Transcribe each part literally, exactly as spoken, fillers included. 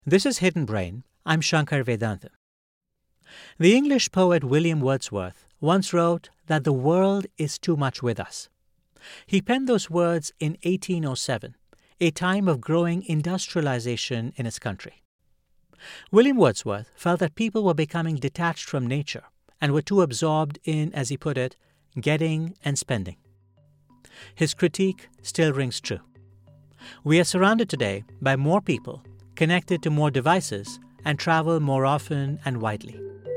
This is Hidden Brain. I'm Shankar Vedantam. The English poet William Wordsworth once wrote that the world is too much with us. He penned those words in eighteen oh seven, a time of growing industrialization in his country. William Wordsworth felt that people were becoming detached from nature and were too absorbed in, as he put it, getting and spending. His critique still rings true. We are surrounded today by more people, connected to more devices, and travel more often and widely.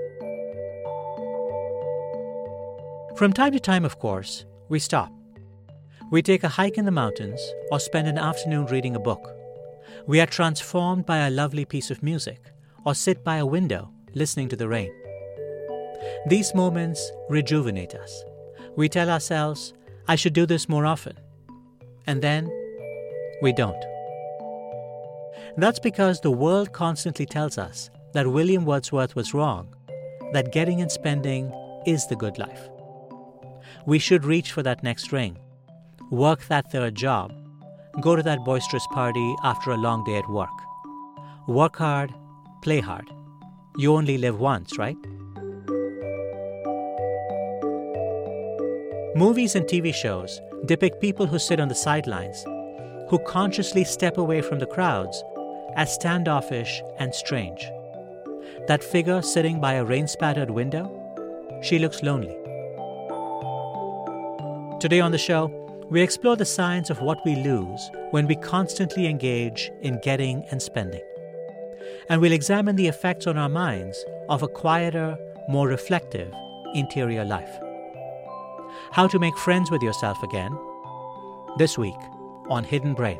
From time to time, of course, we stop. We take a hike in the mountains or spend an afternoon reading a book. We are transformed by a lovely piece of music or sit by a window listening to the rain. These moments rejuvenate us. We tell ourselves, I should do this more often. And then we don't. That's because the world constantly tells us that William Wordsworth was wrong, that getting and spending is the good life. We should reach for that next ring, work that third job, go to that boisterous party after a long day at work. Work hard, play hard. You only live once, right? Movies and T V shows depict people who sit on the sidelines, who consciously step away from the crowds as standoffish and strange. That figure sitting by a rain-spattered window, she looks lonely. Today on the show, we explore the science of what we lose when we constantly engage in getting and spending. And we'll examine the effects on our minds of a quieter, more reflective interior life. How to make friends with yourself again, this week on Hidden Brain.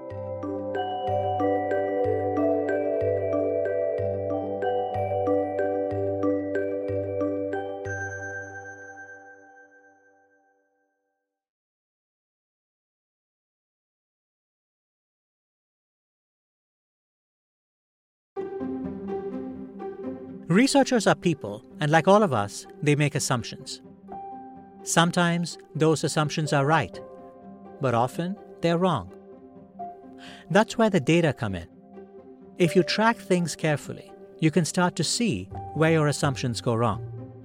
Researchers are people, and like all of us, they make assumptions. Sometimes those assumptions are right, but often they're wrong. That's where the data come in. If you track things carefully, you can start to see where your assumptions go wrong.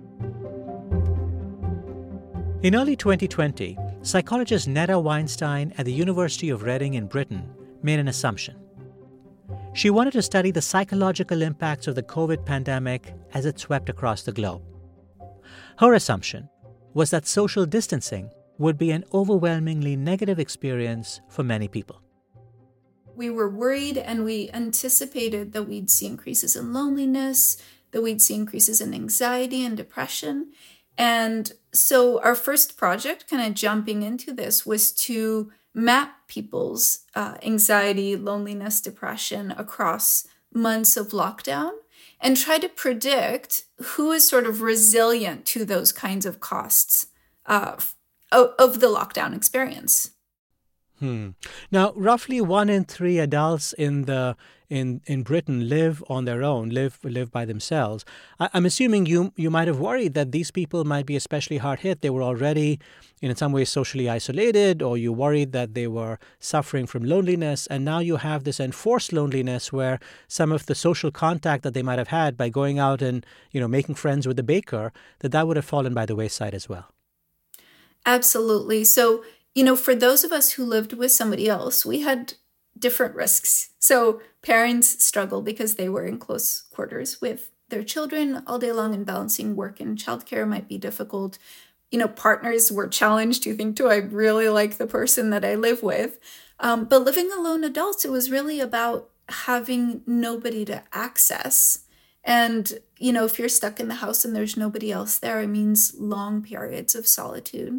In early twenty twenty, psychologist Netta Weinstein at the University of Reading in Britain made an assumption. She wanted to study the psychological impacts of the COVID pandemic as it swept across the globe. Her assumption was that social distancing would be an overwhelmingly negative experience for many people. We were worried and we anticipated that we'd see increases in loneliness, that we'd see increases in anxiety and depression. And so our first project, kind of jumping into this, was to map people's uh, anxiety, loneliness, depression across months of lockdown and try to predict who is sort of resilient to those kinds of costs uh, of, of the lockdown experience. Hmm. Now, roughly one in three adults in the in in Britain live on their own, live live by themselves. I, I'm assuming you you might have worried that these people might be especially hard hit. They were already, in some ways, socially isolated, or you worried that they were suffering from loneliness, and now you have this enforced loneliness where some of the social contact that they might have had by going out and, you know, making friends with the baker, that that would have fallen by the wayside as well. Absolutely. So, you know, for those of us who lived with somebody else, we had different risks. So parents struggled because they were in close quarters with their children all day long, and balancing work and childcare might be difficult. You know, partners were challenged to think, do I really like the person that I live with? Um, but living alone adults, it was really about having nobody to access. And, you know, if you're stuck in the house and there's nobody else there, it means long periods of solitude.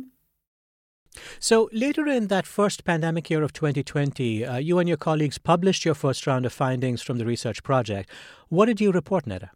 So later in that first pandemic year of twenty twenty, uh, you and your colleagues published your first round of findings from the research project. What did you report, Netta?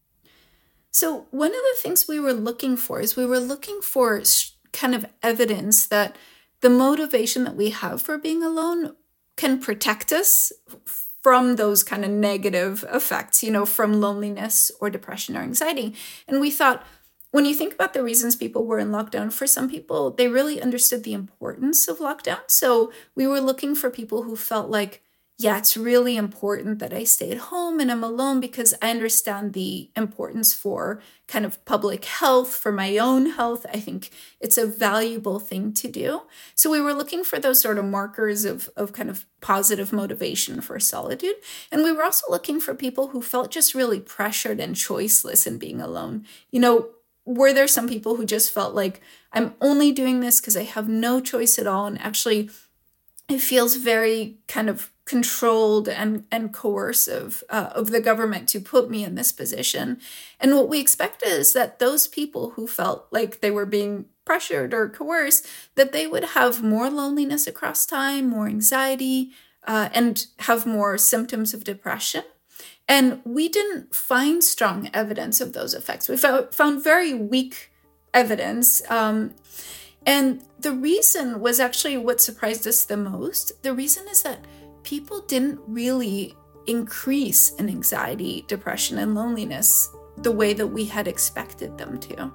So one of the things we were looking for is we were looking for kind of evidence that the motivation that we have for being alone can protect us from those kind of negative effects, you know, from loneliness or depression or anxiety. And we thought, when you think about the reasons people were in lockdown, for some people, they really understood the importance of lockdown. So we were looking for people who felt like yeah, it's really important that I stay at home and I'm alone because I understand the importance for kind of public health, for my own health. I think it's a valuable thing to do. So we were looking for those sort of markers of, of kind of positive motivation for solitude. And we were also looking for people who felt just really pressured and choiceless in being alone. You know, were there some people who just felt like, I'm only doing this because I have no choice at all, and actually it feels very kind of controlled and, and coercive uh, of the government to put me in this position. And what we expected is that those people who felt like they were being pressured or coerced, that they would have more loneliness across time, more anxiety, uh, and have more symptoms of depression. And we didn't find strong evidence of those effects. We found, found very weak evidence. Um, and the reason was actually what surprised us the most. The reason is that people didn't really increase in anxiety, depression, and loneliness the way that we had expected them to.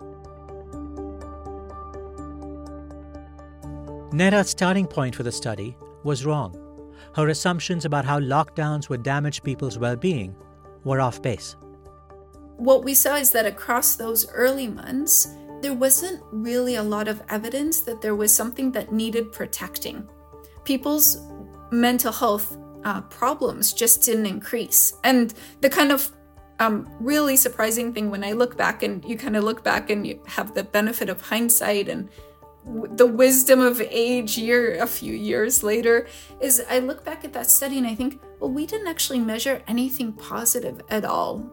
Neda's starting point for the study was wrong. Her assumptions about how lockdowns would damage people's well-being were off base. What we saw is that across those early months, there wasn't really a lot of evidence that there was something that needed protecting. People's mental health uh, problems just didn't increase. And the kind of um, really surprising thing when I look back, and you kind of look back and you have the benefit of hindsight and w- the wisdom of age year a few years later, is I look back at that study and I think, well, we didn't actually measure anything positive at all.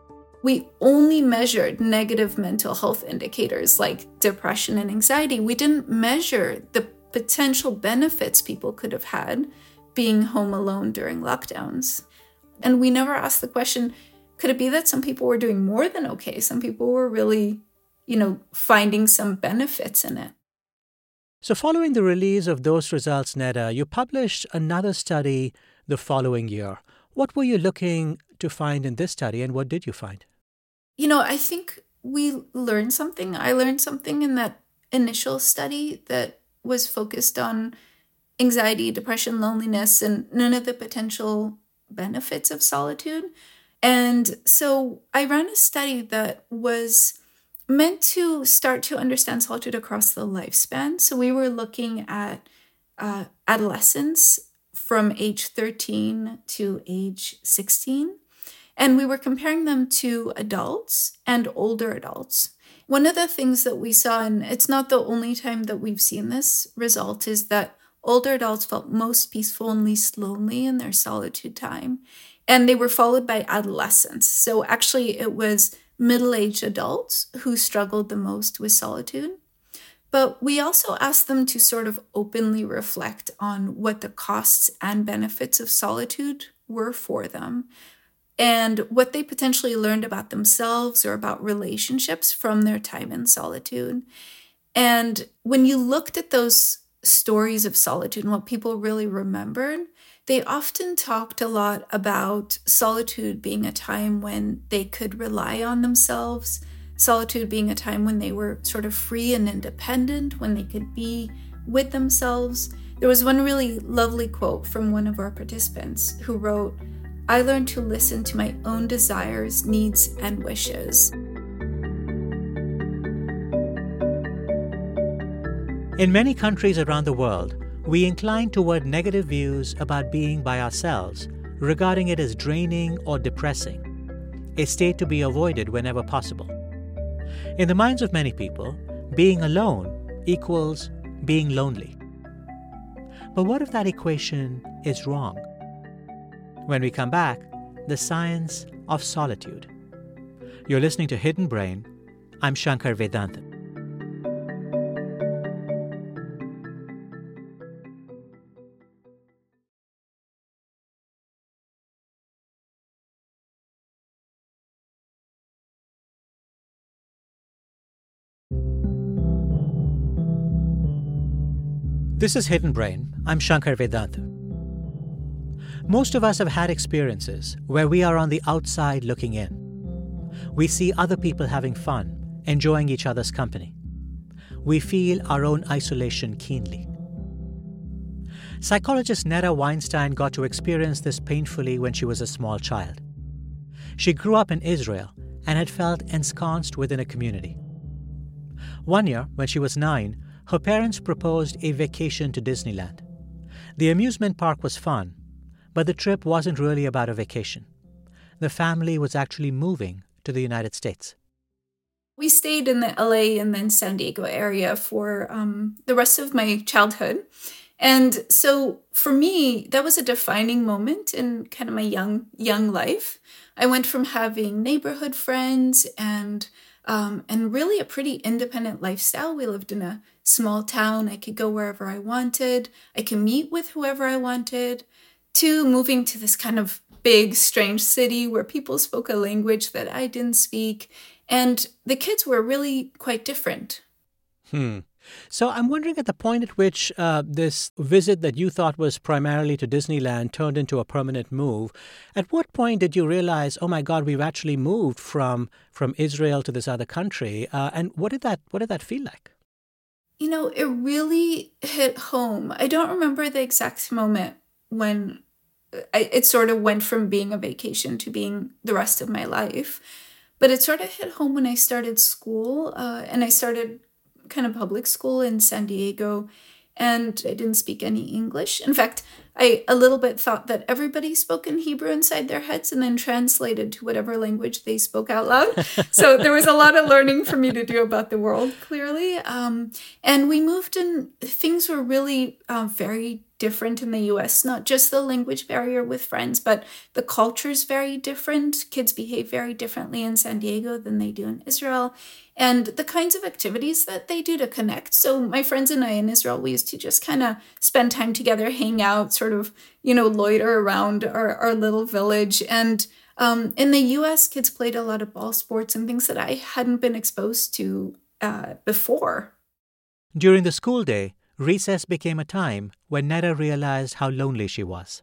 We only measured negative mental health indicators like depression and anxiety. We didn't measure the potential benefits people could have had being home alone during lockdowns. And we never asked the question, could it be that some people were doing more than okay? Some people were really, you know, finding some benefits in it. So following the release of those results, Neda, you published another study the following year. What were you looking to find in this study, and what did you find? You know, I think we learned something. I learned something in that initial study that was focused on anxiety, depression, loneliness, and none of the potential benefits of solitude. And so I ran a study that was meant to start to understand solitude across the lifespan. So we were looking at uh, adolescents from age thirteen to age sixteen. And we were comparing them to adults and older adults. One of the things that we saw, and it's not the only time that we've seen this result, is that older adults felt most peaceful and least lonely in their solitude time. And they were followed by adolescents. So actually it was middle-aged adults who struggled the most with solitude. But we also asked them to sort of openly reflect on what the costs and benefits of solitude were for them, and what they potentially learned about themselves or about relationships from their time in solitude. And when you looked at those stories of solitude and what people really remembered, they often talked a lot about solitude being a time when they could rely on themselves, solitude being a time when they were sort of free and independent, when they could be with themselves. There was one really lovely quote from one of our participants who wrote, "I learned to listen to my own desires, needs, and wishes." In many countries around the world, we incline toward negative views about being by ourselves, regarding it as draining or depressing, a state to be avoided whenever possible. In the minds of many people, being alone equals being lonely. But what if that equation is wrong? When we come back, the science of solitude. You're listening to Hidden Brain. I'm Shankar Vedantam. This is Hidden Brain. I'm Shankar Vedantam. Most of us have had experiences where we are on the outside looking in. We see other people having fun, enjoying each other's company. We feel our own isolation keenly. Psychologist Netta Weinstein got to experience this painfully when she was a small child. She grew up in Israel and had felt ensconced within a community. One year, when she was nine, her parents proposed a vacation to Disneyland. The amusement park was fun, but the trip wasn't really about a vacation. The family was actually moving to the United States. We stayed in the L A and then San Diego area for um, the rest of my childhood. And so for me, that was a defining moment in kind of my young young life. I went from having neighborhood friends and um, and really a pretty independent lifestyle. We lived in a small town. I could go wherever I wanted. I could meet with whoever I wanted, to moving to this kind of big, strange city where people spoke a language that I didn't speak. And the kids were really quite different. Hmm. So I'm wondering, at the point at which uh, this visit that you thought was primarily to Disneyland turned into a permanent move, at what point did you realize, oh my God, we've actually moved from from Israel to this other country? Uh, and what did that what did that feel like? You know, it really hit home. I don't remember the exact moment when I, it sort of went from being a vacation to being the rest of my life. But it sort of hit home when I started school, uh, and I started kind of public school in San Diego, and I didn't speak any English. In fact, I a little bit thought that everybody spoke in Hebrew inside their heads and then translated to whatever language they spoke out loud. So there was a lot of learning for me to do about the world, clearly. Um, and we moved, and things were really uh, very different in the U S, not just the language barrier with friends, but the culture's very different. Kids behave very differently in San Diego than they do in Israel, and the kinds of activities that they do to connect. So my friends and I in Israel, we used to just kind of spend time together, hang out, sort of, you know, loiter around our, our little village. And um, in the U S, kids played a lot of ball sports and things that I hadn't been exposed to uh, before. During the school day, recess became a time when Netta realized how lonely she was.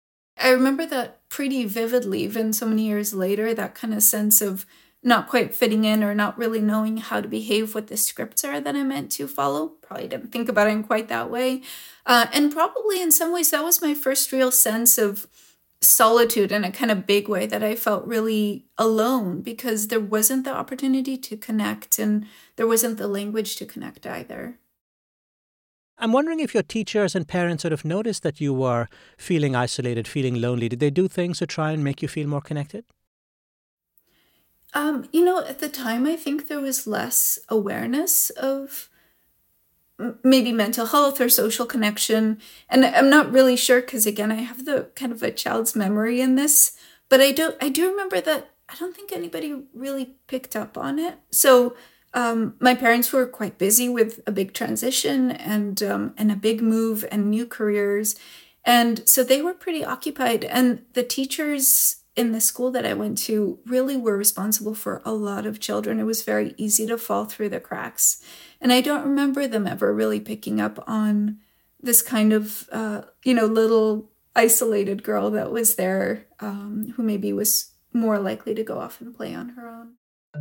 I remember that pretty vividly, even so many years later, that kind of sense of not quite fitting in or not really knowing how to behave, what the scripts are that I'm meant to follow. Probably didn't think about it in quite that way. Uh, and probably in some ways, that was my first real sense of solitude in a kind of big way, that I felt really alone because there wasn't the opportunity to connect and there wasn't the language to connect either. I'm wondering if your teachers and parents sort of noticed that you were feeling isolated, feeling lonely. Did they do things to try and make you feel more connected? Um, you know, at the time, I think there was less awareness of m- maybe mental health or social connection. And I'm not really sure because, again, I have the kind of a child's memory in this. But I do, I do remember that I don't think anybody really picked up on it. So Um, my parents were quite busy with a big transition and um, and a big move and new careers. And so they were pretty occupied. And the teachers in the school that I went to really were responsible for a lot of children. It was very easy to fall through the cracks. And I don't remember them ever really picking up on this kind of, uh, you know, little isolated girl that was there um, who maybe was more likely to go off and play on her own.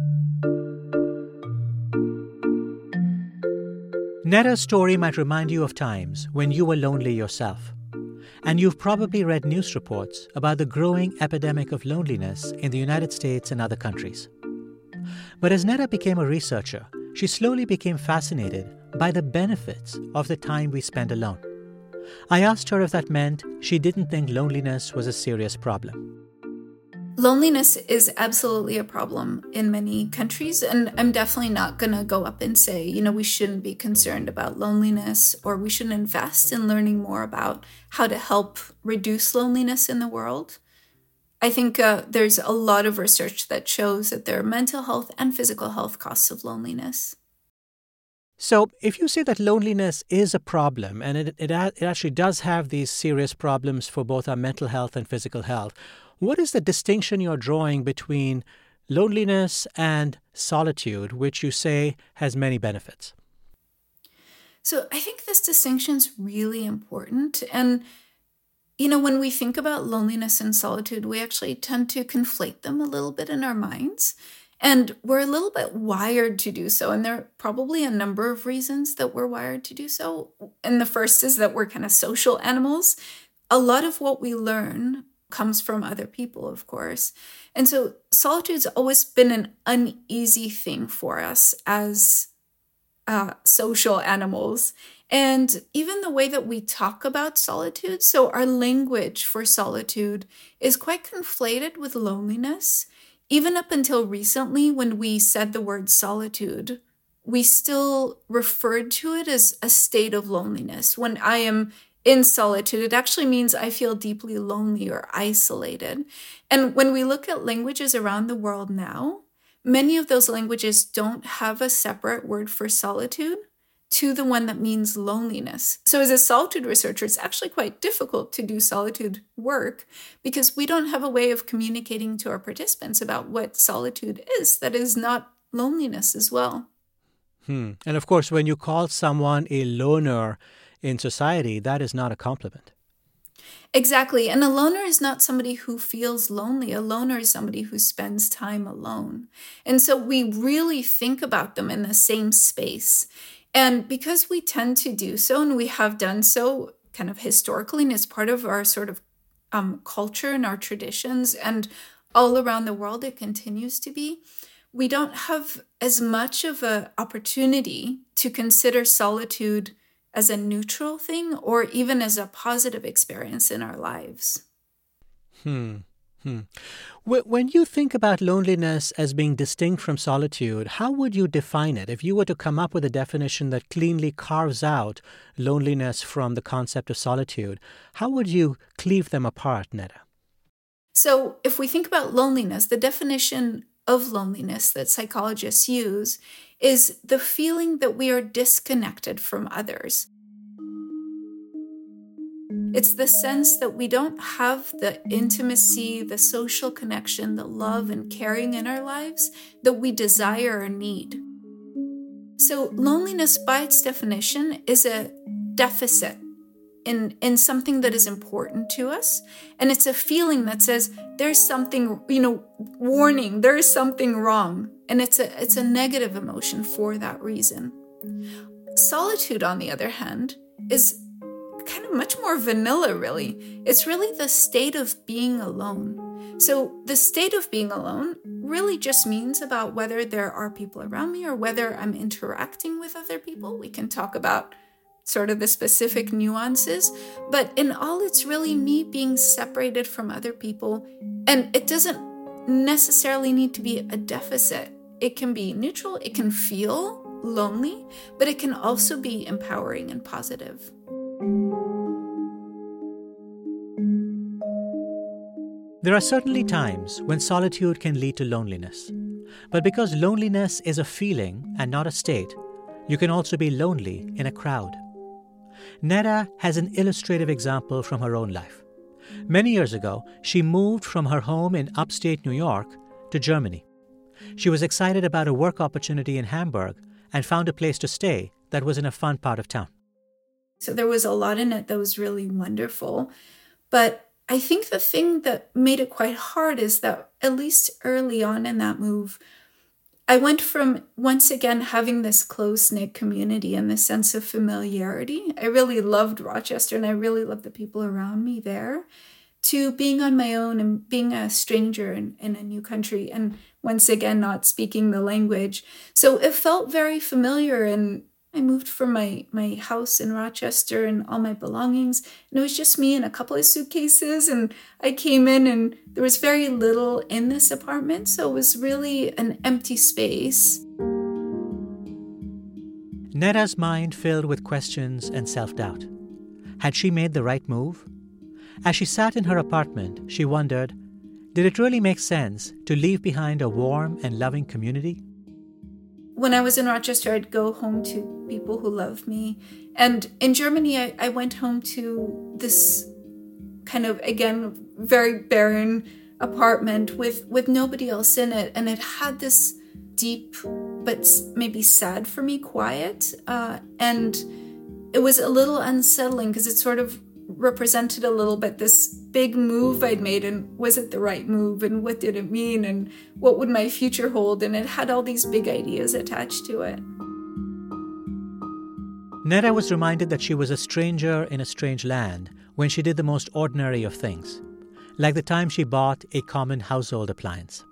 Netta's story might remind you of times when you were lonely yourself. And you've probably read news reports about the growing epidemic of loneliness in the United States and other countries. But as Netta became a researcher, she slowly became fascinated by the benefits of the time we spend alone. I asked her if that meant she didn't think loneliness was a serious problem. Loneliness is absolutely a problem in many countries, and I'm definitely not going to go up and say, you know, we shouldn't be concerned about loneliness or we shouldn't invest in learning more about how to help reduce loneliness in the world. I think uh, there's a lot of research that shows that there are mental health and physical health costs of loneliness. So if you say that loneliness is a problem, and it, it, it actually does have these serious problems for both our mental health and physical health, what is the distinction you're drawing between loneliness and solitude, which you say has many benefits? So I think this distinction is really important. And, you know, when we think about loneliness and solitude, we actually tend to conflate them a little bit in our minds. And we're a little bit wired to do so. And there are probably a number of reasons that we're wired to do so. And the first is that we're kind of social animals. A lot of what we learn comes from other people, of course. And so solitude's always been an uneasy thing for us as uh, social animals. And even the way that we talk about solitude, so our language for solitude is quite conflated with loneliness. Even up until recently, when we said the word solitude, we still referred to it as a state of loneliness. When I am in solitude, it actually means I feel deeply lonely or isolated. And when we look at languages around the world now, many of those languages don't have a separate word for solitude to the one that means loneliness. So as a solitude researcher, it's actually quite difficult to do solitude work because we don't have a way of communicating to our participants about what solitude is that is not loneliness as well. Hmm. And of course, when you call someone a loner in society, that is not a compliment. Exactly. And a loner is not somebody who feels lonely. A loner is somebody who spends time alone. And so we really think about them in the same space. And because we tend to do so, and we have done so kind of historically, and as part of our sort of um, culture and our traditions, and all around the world it continues to be, we don't have as much of an opportunity to consider solitude as a neutral thing or even as a positive experience in our lives. Hmm. Hmm. When you think about loneliness as being distinct from solitude, how would you define it? If you were to come up with a definition that cleanly carves out loneliness from the concept of solitude, how would you cleave them apart, Neda? So if we think about loneliness, the definition of loneliness that psychologists use is the feeling that we are disconnected from others. It's the sense that we don't have the intimacy, the social connection, the love and caring in our lives that we desire or need. So loneliness, by its definition, is a deficit in, in something that is important to us. And it's a feeling that says, there's something, you know, warning, there is something wrong. And it's a, it's a negative emotion for that reason. Solitude, on the other hand, is kind of much more vanilla, really. It's really the state of being alone. So the state of being alone really just means about whether there are people around me or whether I'm interacting with other people. We can talk about sort of the specific nuances, but in all, it's really me being separated from other people. And it doesn't necessarily need to be a deficit. It can be neutral, it can feel lonely, but it can also be empowering and positive. There are certainly times when solitude can lead to loneliness. But because loneliness is a feeling and not a state, you can also be lonely in a crowd. Neda has an illustrative example from her own life. Many years ago, she moved from her home in upstate New York to Germany. She was excited about a work opportunity in Hamburg and found a place to stay that was in a fun part of town. So there was a lot in it that was really wonderful. But I think the thing that made it quite hard is that, at least early on in that move, I went from once again having this close-knit community and this sense of familiarity. I really loved Rochester and I really loved the people around me there, to being on my own and being a stranger in, in a new country and once again not speaking the language. So it felt very familiar, and I moved from my, my house in Rochester and all my belongings, and it was just me and a couple of suitcases, and I came in and there was very little in this apartment, so it was really an empty space. Neda's mind filled with questions and self-doubt. Had she made the right move? As she sat in her apartment, she wondered, did it really make sense to leave behind a warm and loving community? When I was in Rochester, I'd go home to people who loved me. And in Germany, I, I went home to this kind of, again, very barren apartment with, with nobody else in it. And it had this deep, but maybe sad for me, quiet. Uh, and it was a little unsettling because it sort of represented a little bit this big move I'd made, and was it the right move, and what did it mean, and what would my future hold, and it had all these big ideas attached to it. Netta was reminded that she was a stranger in a strange land when she did the most ordinary of things, like the time she bought a common household appliance.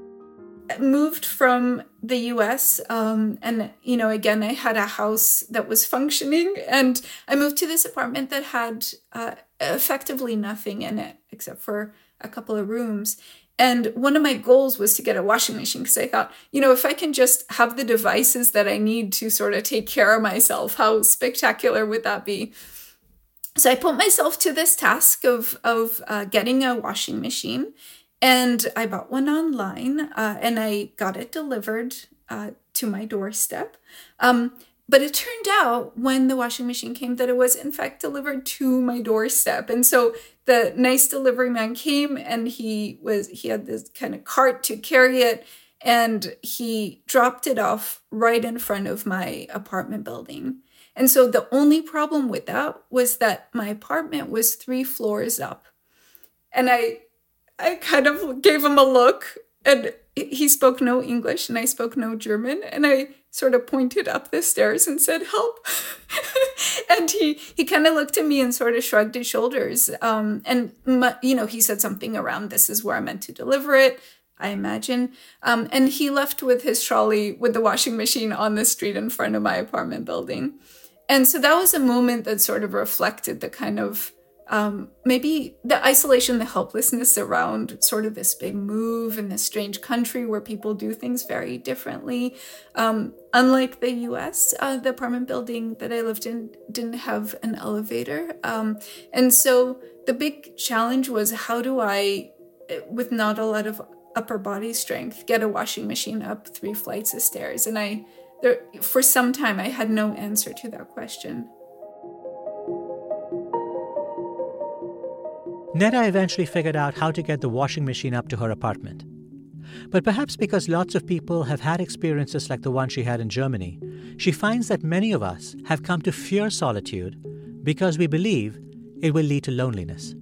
I moved from the U S, um, and, you know, again, I had a house that was functioning, and I moved to this apartment that had uh, effectively nothing in it except for a couple of rooms. And one of my goals was to get a washing machine, because I thought, you know, if I can just have the devices that I need to sort of take care of myself, how spectacular would that be? So I put myself to this task of, of uh, getting a washing machine. And I bought one online, uh, and I got it delivered uh, to my doorstep. Um, but it turned out when the washing machine came that it was, in fact, delivered to my doorstep. And so the nice delivery man came, and he was he had this kind of cart to carry it, and he dropped it off right in front of my apartment building. And so the only problem with that was that my apartment was three floors up. And I... I kind of gave him a look, and he spoke no English and I spoke no German. And I sort of pointed up the stairs and said, help. And he, he kind of looked at me and sort of shrugged his shoulders. Um, and, my, you know, he said something around, this is where I meant to deliver it, I imagine. Um, and he left with his trolley with the washing machine on the street in front of my apartment building. And so that was a moment that sort of reflected the kind of Um, maybe the isolation, the helplessness around sort of this big move in this strange country where people do things very differently. Um, unlike the U S, uh, the apartment building that I lived in didn't have an elevator. Um, and so the big challenge was, how do I, with not a lot of upper body strength, get a washing machine up three flights of stairs? And I, there, for some time, I had no answer to that question. Netta eventually figured out how to get the washing machine up to her apartment. But perhaps because lots of people have had experiences like the one she had in Germany, she finds that many of us have come to fear solitude because we believe it will lead to loneliness.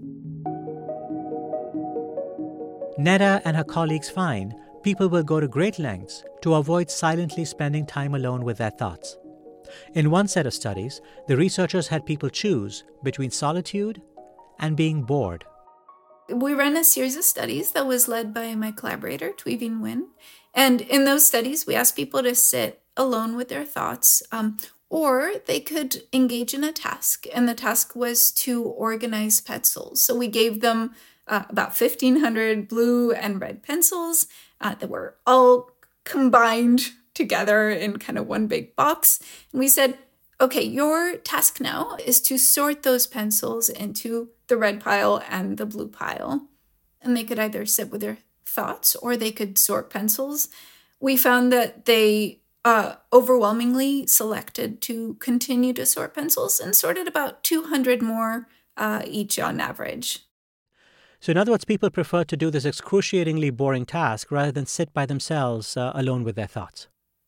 Netta and her colleagues find people will go to great lengths to avoid silently spending time alone with their thoughts. In one set of studies, the researchers had people choose between solitude and being bored. We ran a series of studies that was led by my collaborator, Thuy Nguyen. And in those studies, we asked people to sit alone with their thoughts, um, or they could engage in a task. And the task was to organize pencils. So we gave them uh, about fifteen hundred blue and red pencils uh, that were all combined together in kind of one big box. And we said, okay, your task now is to sort those pencils into the red pile and the blue pile. And they could either sit with their thoughts or they could sort pencils. We found that they uh, overwhelmingly selected to continue to sort pencils and sorted about two hundred more uh, each on average. So in other words, people prefer to do this excruciatingly boring task rather than sit by themselves uh, alone with their thoughts.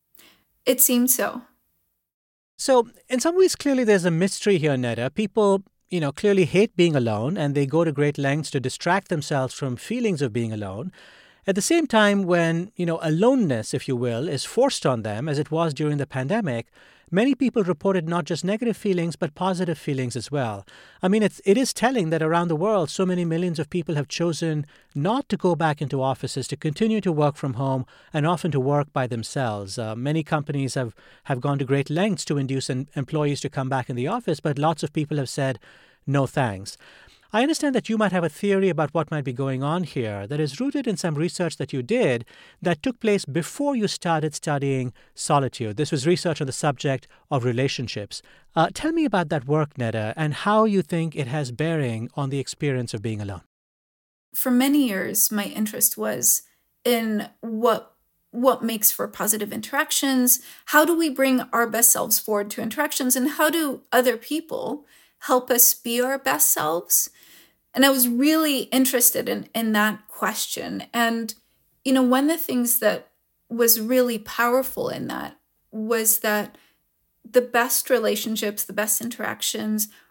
It seemed so. So in some ways, clearly there's a mystery here, Netta. People, you know, clearly hate being alone, and they go to great lengths to distract themselves from feelings of being alone. At the same time, when, you know, aloneness, if you will, is forced on them, as it was during the pandemic, many people reported not just negative feelings, but positive feelings as well. I mean, it's, it is telling that around the world, so many millions of people have chosen not to go back into offices, to continue to work from home, and often to work by themselves. Uh, many companies have, have gone to great lengths to induce an, employees to come back in the office, but lots of people have said, no thanks. I understand that you might have a theory about what might be going on here that is rooted in some research that you did that took place before you started studying solitude. This was research on the subject of relationships. Uh, tell me about that work, Netta, and how you think it has bearing on the experience of being alone. For many years, my interest was in what what makes for positive interactions, how do we bring our best selves forward to interactions, and how do other people help us be our best selves? And I was really interested in, in that question. And, you know, one of the things that was really powerful in that was that the best relationships, the best interactions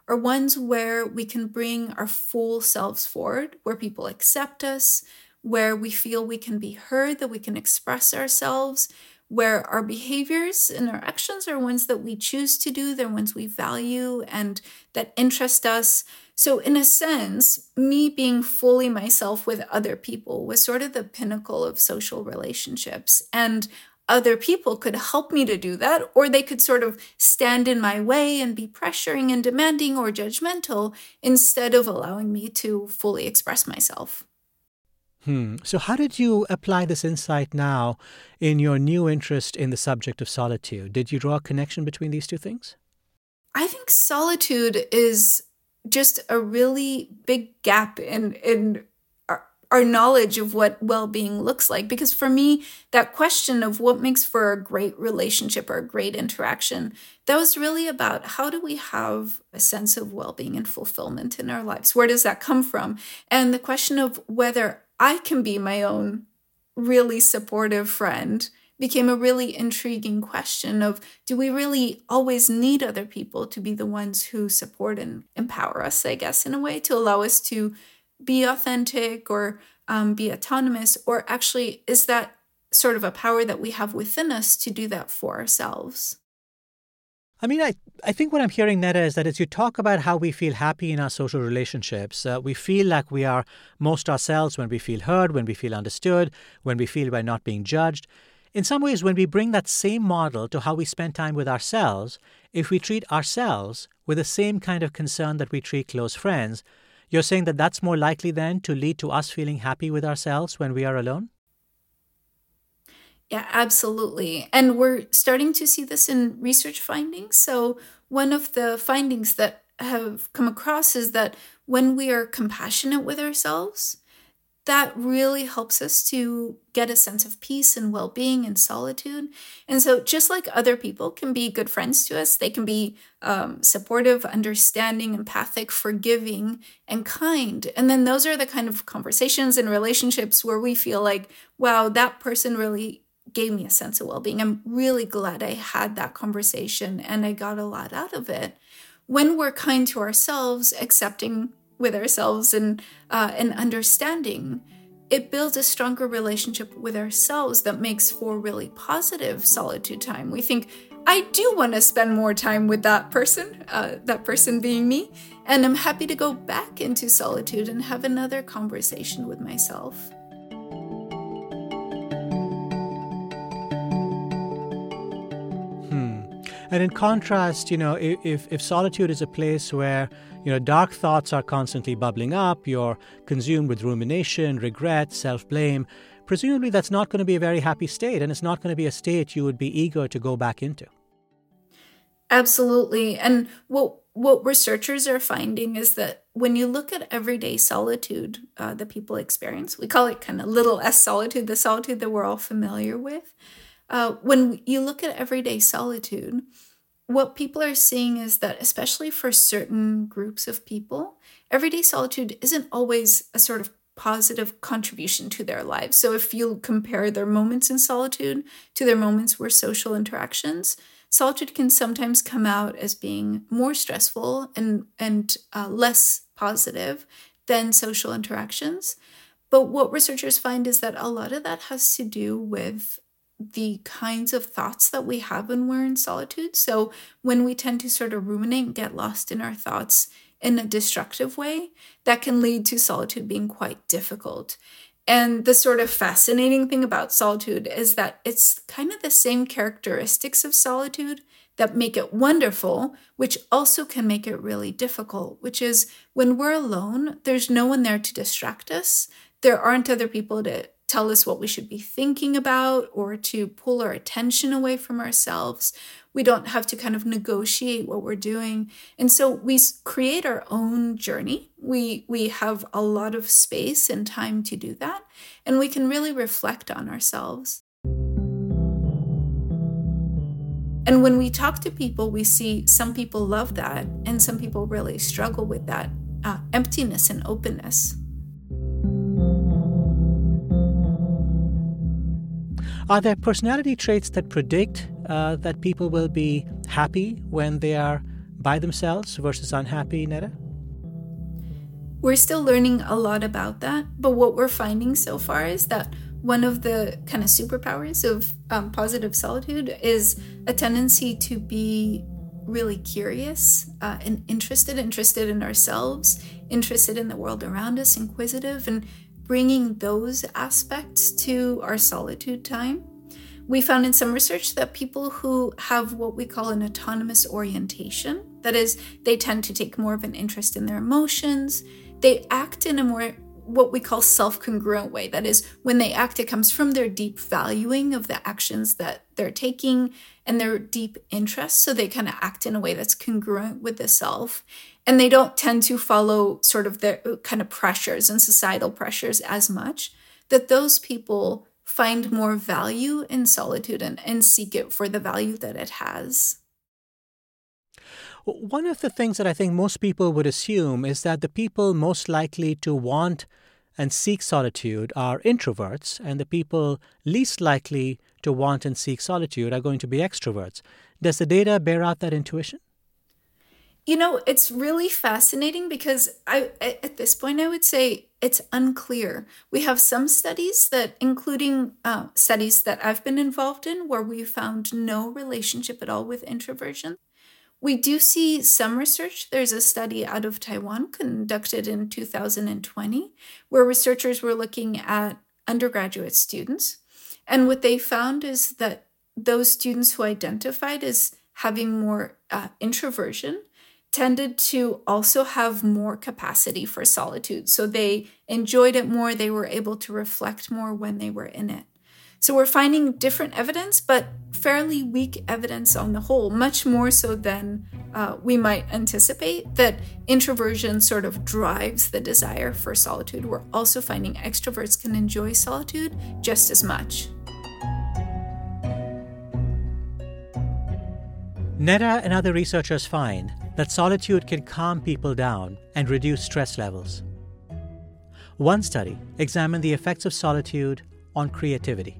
are ones where we can bring our full selves forward, where people accept us, where we feel we can be heard, that we can express ourselves, where our behaviors and our actions are ones that we choose to do, they're ones we value and that interest us. So in a sense, me being fully myself with other people was sort of the pinnacle of social relationships. And other people could help me to do that, or they could sort of stand in my way and be pressuring and demanding or judgmental instead of allowing me to fully express myself. Hmm. So how did you apply this insight now in your new interest in the subject of solitude? Did you draw a connection between these two things? I think solitude is just a really big gap in, in our, our knowledge of what well-being looks like. Because for me, that question of what makes for a great relationship or a great interaction, that was really about how do we have a sense of well-being and fulfillment in our lives? Where does that come from? And the question of whether I can be my own really supportive friend became a really intriguing question of, do we really always need other people to be the ones who support and empower us, I guess, in a way, to allow us to be authentic or um, be autonomous? Or actually, is that sort of a power that we have within us to do that for ourselves? I mean, I, I think what I'm hearing, Netta, is that as you talk about how we feel happy in our social relationships, uh, we feel like we are most ourselves when we feel heard, when we feel understood, when we feel we're not being judged. In some ways, when we bring that same model to how we spend time with ourselves, if we treat ourselves with the same kind of concern that we treat close friends, you're saying that that's more likely then to lead to us feeling happy with ourselves when we are alone? Yeah, absolutely. And we're starting to see this in research findings. So, one of the findings that have come across is that when we are compassionate with ourselves, that really helps us to get a sense of peace and well-being and solitude. And so just like other people can be good friends to us, they can be um, supportive, understanding, empathic, forgiving, and kind. And then those are the kind of conversations and relationships where we feel like, wow, that person really gave me a sense of well-being. I'm really glad I had that conversation and I got a lot out of it. When we're kind to ourselves, accepting with ourselves and uh, and understanding, it builds a stronger relationship with ourselves that makes for really positive solitude time. We think, I do want to spend more time with that person, uh, that person being me, and I'm happy to go back into solitude and have another conversation with myself. And in contrast, you know, if, if solitude is a place where, you know, dark thoughts are constantly bubbling up, you're consumed with rumination, regret, self-blame, presumably that's not going to be a very happy state, and it's not going to be a state you would be eager to go back into. Absolutely. And what what researchers are finding is that when you look at everyday solitude uh, that people experience, we call it kind of little s solitude, the solitude that we're all familiar with. Uh, when you look at everyday solitude, what people are seeing is that, especially for certain groups of people, everyday solitude isn't always a sort of positive contribution to their lives. So if you compare their moments in solitude to their moments where social interactions, solitude can sometimes come out as being more stressful and, and uh, less positive than social interactions. But what researchers find is that a lot of that has to do with the kinds of thoughts that we have when we're in solitude. So when we tend to sort of ruminate and get lost in our thoughts in a destructive way, that can lead to solitude being quite difficult. And the sort of fascinating thing about solitude is that it's kind of the same characteristics of solitude that make it wonderful, which also can make it really difficult, which is when we're alone, there's no one there to distract us. There aren't other people to tell us what we should be thinking about or to pull our attention away from ourselves. We don't have to kind of negotiate what we're doing. And so we create our own journey. We, we have a lot of space and time to do that. And we can really reflect on ourselves. And when we talk to people, we see some people love that and some people really struggle with that uh, emptiness and openness. Are there personality traits that predict uh, that people will be happy when they are by themselves versus unhappy, Netta? We're still learning a lot about that, but what we're finding so far is that one of the kind of superpowers of um, positive solitude is a tendency to be really curious uh, and interested, interested in ourselves, interested in the world around us, inquisitive, and bringing those aspects to our solitude time. We found in some research that people who have what we call an autonomous orientation, that is, they tend to take more of an interest in their emotions, they act in a more what we call self-congruent way. That is, when they act, it comes from their deep valuing of the actions that they're taking and their deep interest. So they kind of act in a way that's congruent with the self. And they don't tend to follow sort of their kind of pressures and societal pressures as much, that those people find more value in solitude and, and seek it for the value that it has. One of the things that I think most people would assume is that the people most likely to want and seek solitude are introverts, and the people least likely to want and seek solitude are going to be extroverts. Does the data bear out that intuition? You know, it's really fascinating because I, at this point, I would say it's unclear. We have some studies that, including uh, studies that I've been involved in, where we found no relationship at all with introversion. We do see some research. There's a study out of Taiwan conducted in two thousand twenty where researchers were looking at undergraduate students. And what they found is that those students who identified as having more uh, introversion tended to also have more capacity for solitude. So they enjoyed it more. They were able to reflect more when they were in it. So we're finding different evidence, but fairly weak evidence on the whole, much more so than uh, we might anticipate, that introversion sort of drives the desire for solitude. We're also finding extroverts can enjoy solitude just as much. Netta and other researchers find that solitude can calm people down and reduce stress levels. One study examined the effects of solitude on creativity.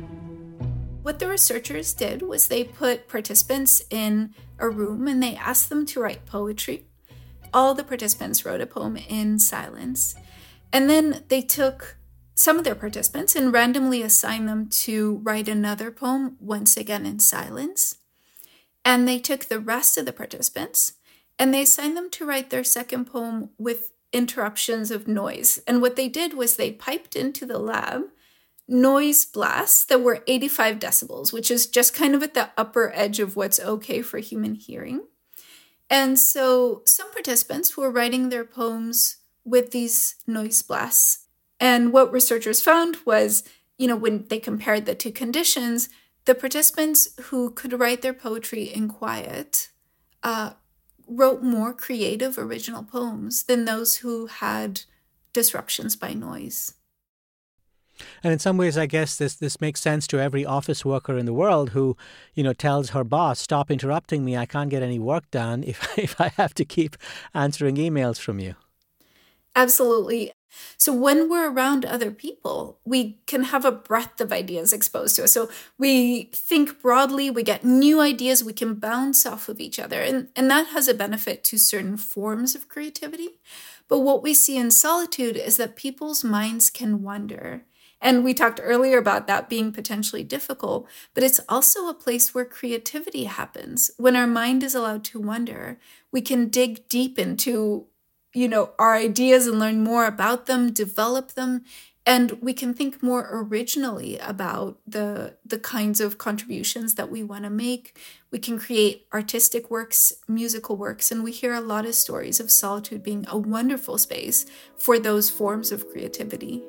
What the researchers did was they put participants in a room and they asked them to write poetry. All the participants wrote a poem in silence. And then they took some of their participants and randomly assigned them to write another poem, once again in silence. And they took the rest of the participants and they assigned them to write their second poem with interruptions of noise. And what they did was they piped into the lab noise blasts that were eighty-five decibels, which is just kind of at the upper edge of what's okay for human hearing. And so some participants were writing their poems with these noise blasts. And what researchers found was, you know, when they compared the two conditions, the participants who could write their poetry in quiet uh, wrote more creative original poems than those who had disruptions by noise. And in some ways, I guess this this makes sense to every office worker in the world who, you know, tells her boss, stop interrupting me. I can't get any work done if, if I have to keep answering emails from you. Absolutely. So when we're around other people, we can have a breadth of ideas exposed to us. So we think broadly, we get new ideas, we can bounce off of each other. And, and that has a benefit to certain forms of creativity. But what we see in solitude is that people's minds can wander. And we talked earlier about that being potentially difficult, but it's also a place where creativity happens. When our mind is allowed to wander, we can dig deep into, you know, our ideas and learn more about them, develop them, and we can think more originally about the, the kinds of contributions that we want to make. We can create artistic works, musical works, and we hear a lot of stories of solitude being a wonderful space for those forms of creativity.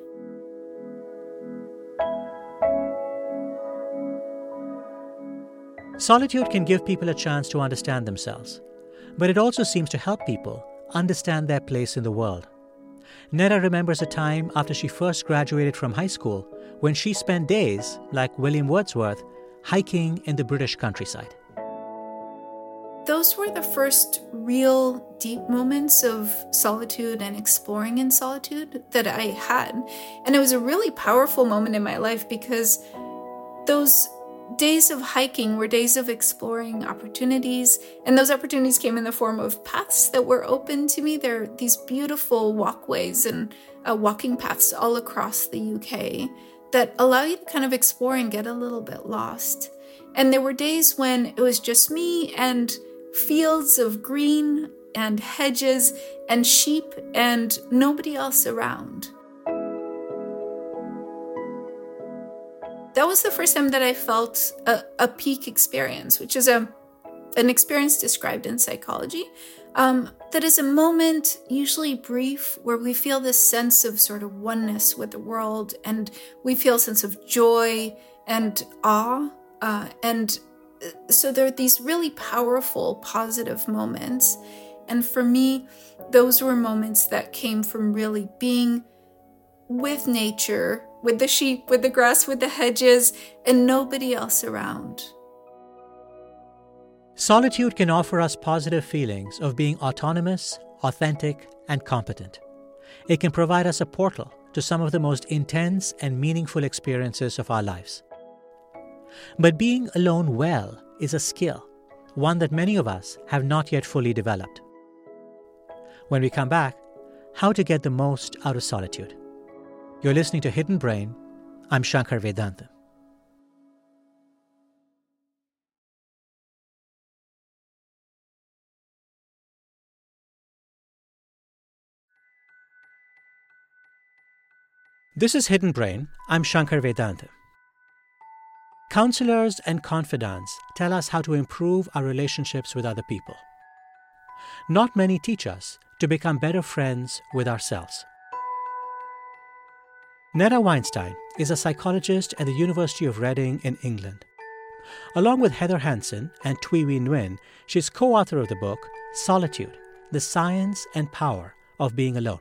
Solitude can give people a chance to understand themselves, but it also seems to help people understand their place in the world. Netta remembers a time after she first graduated from high school when she spent days, like William Wordsworth, hiking in the British countryside. Those were the first real deep moments of solitude and exploring in solitude that I had. And it was a really powerful moment in my life because those days of hiking were days of exploring opportunities, and those opportunities came in the form of paths that were open to me. There are these beautiful walkways and uh, walking paths all across the U K that allow you to kind of explore and get a little bit lost. And there were days when it was just me and fields of green and hedges and sheep and nobody else around. That was the first time that I felt a, a peak experience, which is a an experience described in psychology. Um, that is a moment, usually brief, where we feel this sense of sort of oneness with the world, and we feel a sense of joy and awe. Uh, and so there are these really powerful, positive moments. And for me, those were moments that came from really being with nature, with the sheep, with the grass, with the hedges, and nobody else around. Solitude can offer us positive feelings of being autonomous, authentic, and competent. It can provide us a portal to some of the most intense and meaningful experiences of our lives. But being alone well is a skill, one that many of us have not yet fully developed. When we come back, how to get the most out of solitude. You're listening to Hidden Brain. I'm Shankar Vedantam. This is Hidden Brain. I'm Shankar Vedantam. Counselors and confidants tell us how to improve our relationships with other people. Not many teach us to become better friends with ourselves. Netta Weinstein is a psychologist at the University of Reading in England. Along with Heather Hansen and Thuy Nguyen Nguyen, she's co-author of the book Solitude, The Science and Power of Being Alone.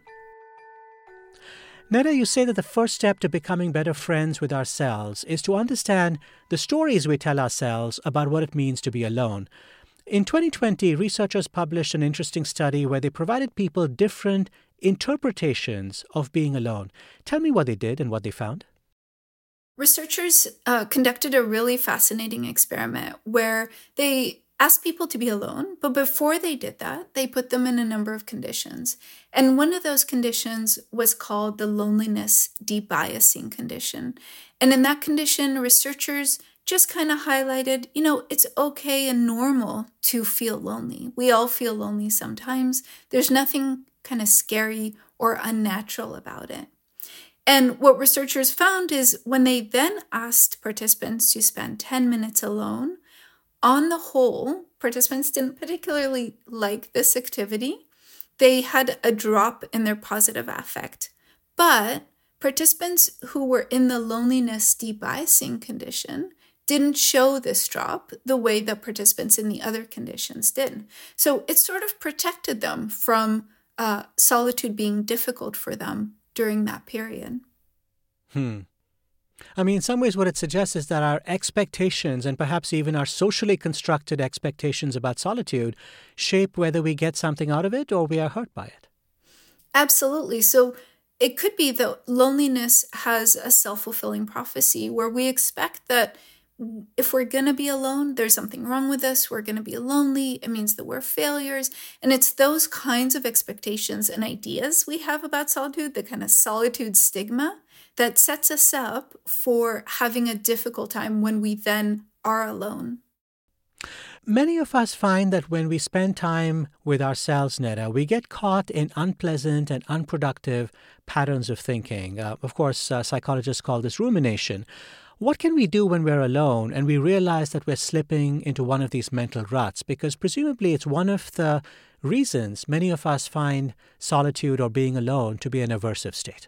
Netta, you say that the first step to becoming better friends with ourselves is to understand the stories we tell ourselves about what it means to be alone. In twenty twenty, researchers published an interesting study where they provided people different interpretations of being alone. Tell me what they did and what they found. Researchers uh, conducted a really fascinating experiment where they asked people to be alone, but before they did that, they put them in a number of conditions. And one of those conditions was called the loneliness debiasing condition. And in that condition, researchers just kind of highlighted, you know, it's okay and normal to feel lonely. We all feel lonely sometimes. There's nothing kind of scary or unnatural about it. And what researchers found is when they then asked participants to spend ten minutes alone, on the whole, participants didn't particularly like this activity. They had a drop in their positive affect. But participants who were in the loneliness debiasing condition didn't show this drop the way that participants in the other conditions did. So it sort of protected them from uh, solitude being difficult for them during that period. Hmm. I mean, in some ways, what it suggests is that our expectations and perhaps even our socially constructed expectations about solitude shape whether we get something out of it or we are hurt by it. Absolutely. So it could be that loneliness has a self-fulfilling prophecy where we expect that if we're going to be alone, there's something wrong with us. We're going to be lonely. It means that we're failures. And it's those kinds of expectations and ideas we have about solitude, the kind of solitude stigma, that sets us up for having a difficult time when we then are alone. Many of us find that when we spend time with ourselves, Netta, we get caught in unpleasant and unproductive patterns of thinking. Uh, of course, uh, psychologists call this rumination. What can we do when we're alone and we realize that we're slipping into one of these mental ruts? Because presumably it's one of the reasons many of us find solitude or being alone to be an aversive state.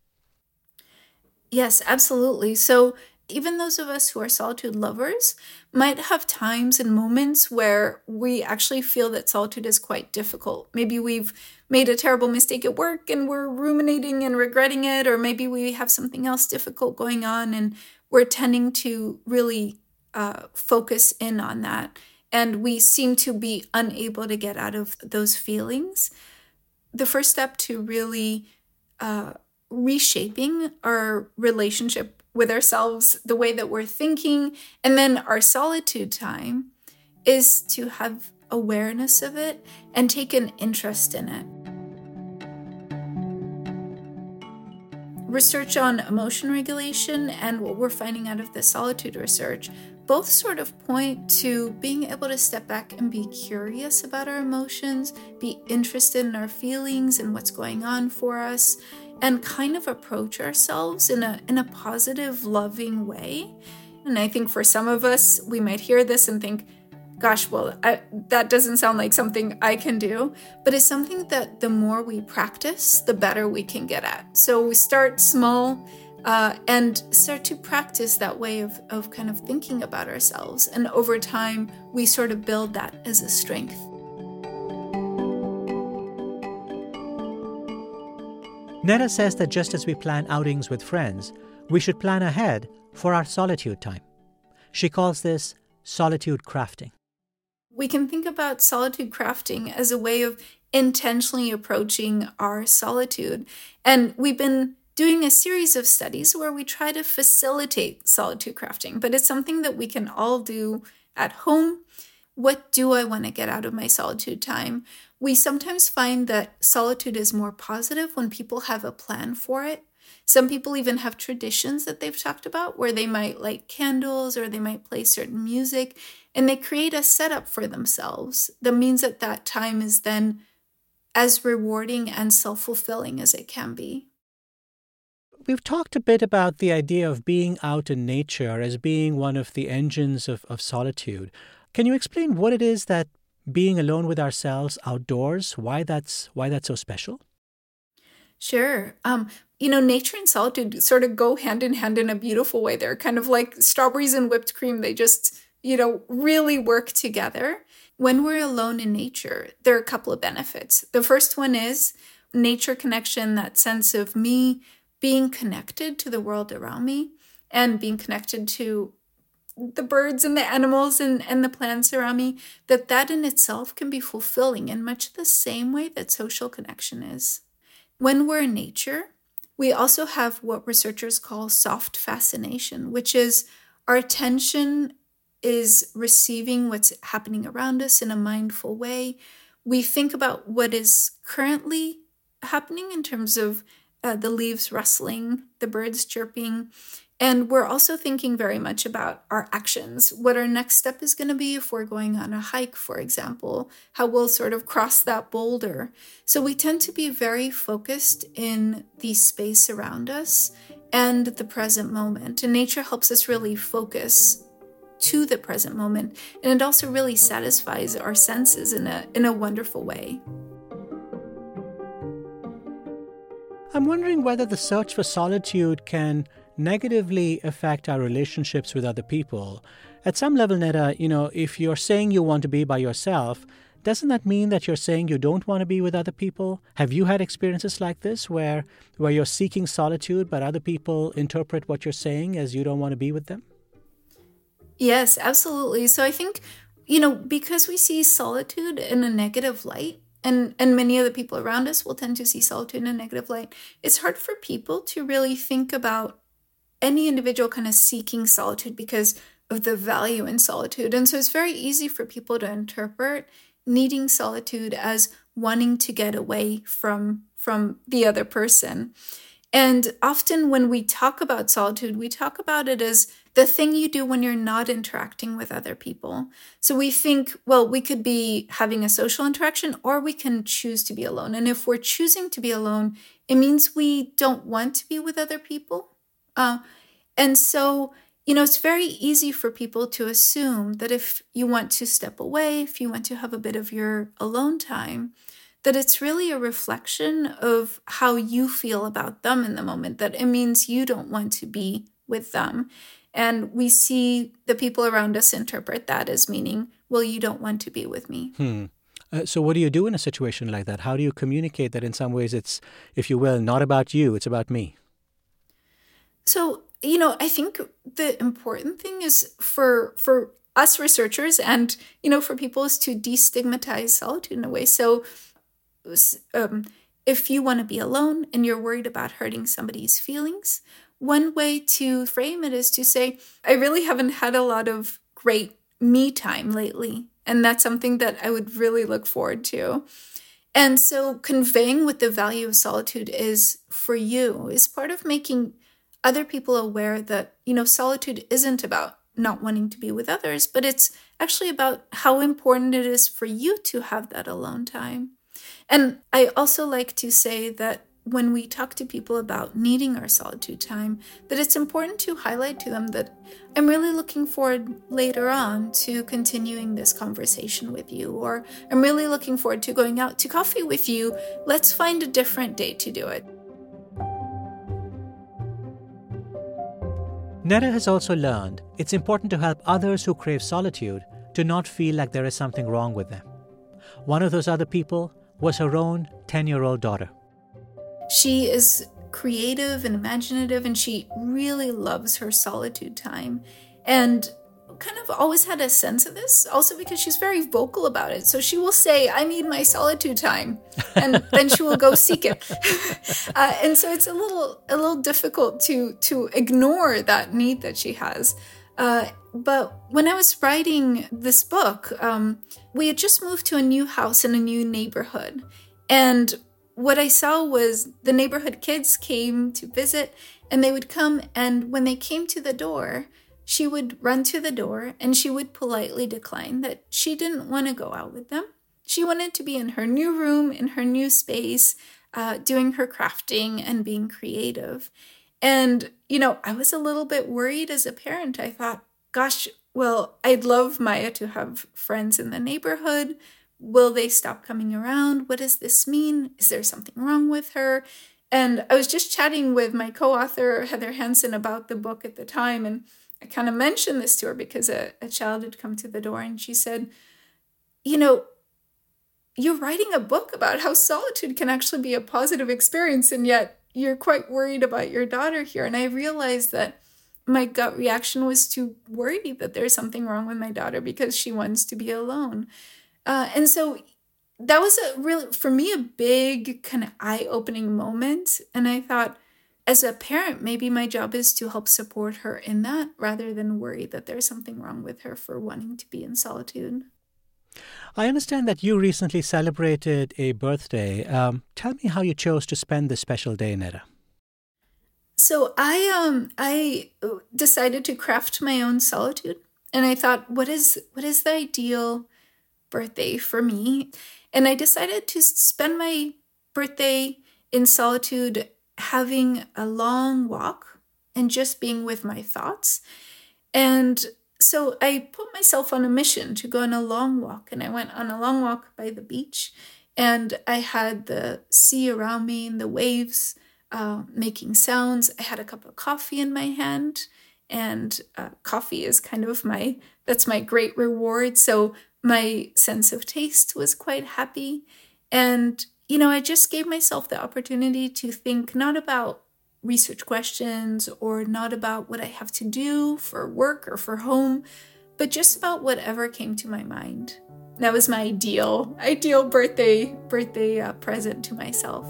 Yes, absolutely. So even those of us who are solitude lovers might have times and moments where we actually feel that solitude is quite difficult. Maybe we've made a terrible mistake at work and we're ruminating and regretting it, or maybe we have something else difficult going on and we're tending to really uh, focus in on that. And we seem to be unable to get out of those feelings. The first step to really uh, reshaping our relationship with ourselves, the way that we're thinking. And then our solitude time is to have awareness of it and take an interest in it. Research on emotion regulation and what we're finding out of the solitude research both sort of point to being able to step back and be curious about our emotions, be interested in our feelings and what's going on for us, and kind of approach ourselves in a in a positive, loving way. And I think for some of us, we might hear this and think, gosh, well, I, that doesn't sound like something I can do, but it's something that the more we practice, the better we can get at. So we start small uh, and start to practice that way of, of kind of thinking about ourselves. And over time, we sort of build that as a strength. Netta says that just as we plan outings with friends, we should plan ahead for our solitude time. She calls this solitude crafting. We can think about solitude crafting as a way of intentionally approaching our solitude. And we've been doing a series of studies where we try to facilitate solitude crafting, but it's something that we can all do at home. What do I want to get out of my solitude time? We sometimes find that solitude is more positive when people have a plan for it. Some people even have traditions that they've talked about where they might light candles or they might play certain music, and they create a setup for themselves that means that that time is then as rewarding and self-fulfilling as it can be. We've talked a bit about the idea of being out in nature as being one of the engines of, of solitude. Can you explain what it is that being alone with ourselves outdoors, why that's why that's so special? Sure. Um, you know, nature and solitude sort of go hand in hand in a beautiful way. They're kind of like strawberries and whipped cream. They just, you know, really work together. When we're alone in nature, there are a couple of benefits. The first one is nature connection, that sense of me being connected to the world around me and being connected to the birds and the animals and, and the plants around me, that that in itself can be fulfilling in much the same way that social connection is. When we're in nature, we also have what researchers call soft fascination, which is our attention is receiving what's happening around us in a mindful way. We think about what is currently happening in terms of uh, the leaves rustling, the birds chirping, and we're also thinking very much about our actions, what our next step is going to be if we're going on a hike, for example, how we'll sort of cross that boulder. So we tend to be very focused in the space around us and the present moment. And nature helps us really focus to the present moment. And it also really satisfies our senses in a, in a wonderful way. I'm wondering whether the search for solitude can negatively affect our relationships with other people. At some level, Netta, you know, if you're saying you want to be by yourself, doesn't that mean that you're saying you don't want to be with other people? Have you had experiences like this where where you're seeking solitude, but other people interpret what you're saying as you don't want to be with them? Yes, absolutely. So I think, you know, because we see solitude in a negative light, and, and many of the people around us will tend to see solitude in a negative light, it's hard for people to really think about any individual kind of seeking solitude because of the value in solitude. And so it's very easy for people to interpret needing solitude as wanting to get away from, from the other person. And often when we talk about solitude, we talk about it as the thing you do when you're not interacting with other people. So we think, well, we could be having a social interaction or we can choose to be alone. And if we're choosing to be alone, it means we don't want to be with other people. Uh, and so, you know, it's very easy for people to assume that if you want to step away, if you want to have a bit of your alone time, that it's really a reflection of how you feel about them in the moment, that it means you don't want to be with them. And we see the people around us interpret that as meaning, well, you don't want to be with me. Hmm. Uh, so what do you do in a situation like that? How do you communicate that in some ways it's, if you will, not about you, it's about me? So, you know, I think the important thing is for for us researchers and, you know, for people is to destigmatize solitude in a way. So um, if you want to be alone and you're worried about hurting somebody's feelings, one way to frame it is to say, I really haven't had a lot of great me time lately. And that's something that I would really look forward to. And so conveying what the value of solitude is for you is part of making other people aware that, you know, solitude isn't about not wanting to be with others, but it's actually about how important it is for you to have that alone time. And I also like to say that when we talk to people about needing our solitude time, that it's important to highlight to them that I'm really looking forward later on to continuing this conversation with you, or I'm really looking forward to going out to coffee with you. Let's find a different day to do it. Netta has also learned it's important to help others who crave solitude to not feel like there is something wrong with them. One of those other people was her own ten-year-old daughter. She is creative and imaginative, and she really loves her solitude time. And kind of always had a sense of this, also because she's very vocal about it. So she will say, I need my solitude time, and then she will go seek it. uh, and so it's a little a little difficult to, to ignore that need that she has. Uh, but when I was writing this book, um, we had just moved to a new house in a new neighborhood. And what I saw was the neighborhood kids came to visit, and they would come, and when they came to the door, she would run to the door and she would politely decline that she didn't want to go out with them. She wanted to be in her new room, in her new space, uh, doing her crafting and being creative. And, you know, I was a little bit worried as a parent. I thought, gosh, well, I'd love Maya to have friends in the neighborhood. Will they stop coming around? What does this mean? Is there something wrong with her? And I was just chatting with my co-author, Heather Hansen, about the book at the time. And I kind of mentioned this to her because a, a child had come to the door, and she said, you know, you're writing a book about how solitude can actually be a positive experience, and yet you're quite worried about your daughter here. And I realized that my gut reaction was to worry that there's something wrong with my daughter because she wants to be alone. Uh, and so that was a really, for me, a big kind of eye-opening moment. And I thought, as a parent, maybe my job is to help support her in that rather than worry that there's something wrong with her for wanting to be in solitude. I understand that you recently celebrated a birthday. Um, tell me how you chose to spend this special day, Netta. So I um I decided to craft my own solitude, and I thought, what is what is the ideal birthday for me? And I decided to spend my birthday in solitude, having a long walk and just being with my thoughts. And so I put myself on a mission to go on a long walk, and I went on a long walk by the beach, and I had the sea around me and the waves uh, making sounds. I had a cup of coffee in my hand, and uh, coffee is kind of my, that's my great reward. So my sense of taste was quite happy. And, you know, I just gave myself the opportunity to think not about research questions or not about what I have to do for work or for home, but just about whatever came to my mind. That was my ideal, ideal birthday, birthday uh, present to myself.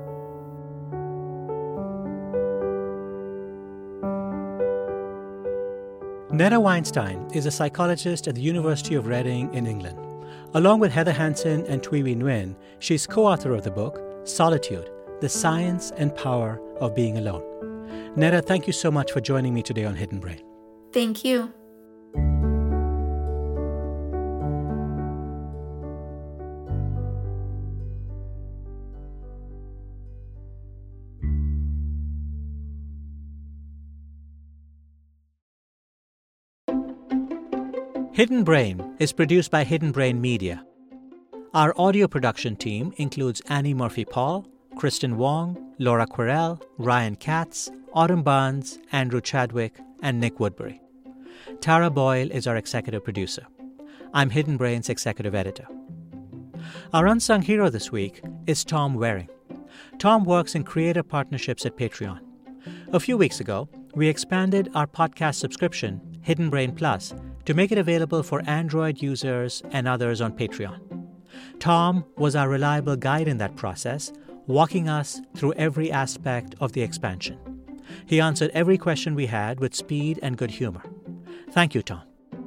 Netta Weinstein is a psychologist at the University of Reading in England. Along with Heather Hansen and Thuy Nguyen Nguyen, she's co-author of the book, Solitude, The Science and Power of Being Alone. Netta, thank you so much for joining me today on Hidden Brain. Thank you. Hidden Brain is produced by Hidden Brain Media. Our audio production team includes Annie Murphy-Paul, Kristen Wong, Laura Quirrell, Ryan Katz, Autumn Barnes, Andrew Chadwick, and Nick Woodbury. Tara Boyle is our executive producer. I'm Hidden Brain's executive editor. Our unsung hero this week is Tom Waring. Tom works in creative partnerships at Patreon. A few weeks ago, we expanded our podcast subscription, Hidden Brain Plus, to make it available for Android users and others on Patreon. Tom was our reliable guide in that process, walking us through every aspect of the expansion. He answered every question we had with speed and good humor. Thank you, Tom.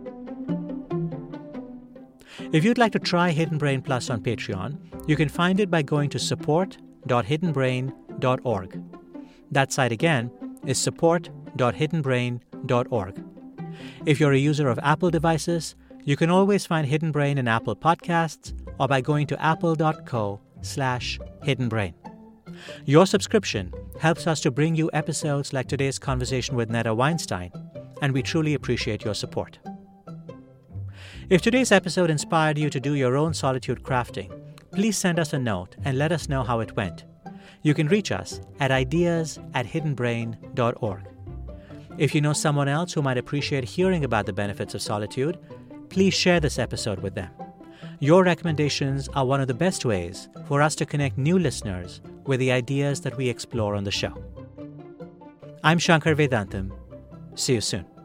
If you'd like to try Hidden Brain Plus on Patreon, you can find it by going to support dot hidden brain dot org. That site again is support dot hidden brain dot org. If you're a user of Apple devices, you can always find Hidden Brain in Apple Podcasts or by going to apple.co slash hidden brain. Your subscription helps us to bring you episodes like today's conversation with Netta Weinstein, and we truly appreciate your support. If today's episode inspired you to do your own solitude crafting, please send us a note and let us know how it went. You can reach us at ideas at hidden brain dot org. If you know someone else who might appreciate hearing about the benefits of solitude, please share this episode with them. Your recommendations are one of the best ways for us to connect new listeners with the ideas that we explore on the show. I'm Shankar Vedantam. See you soon.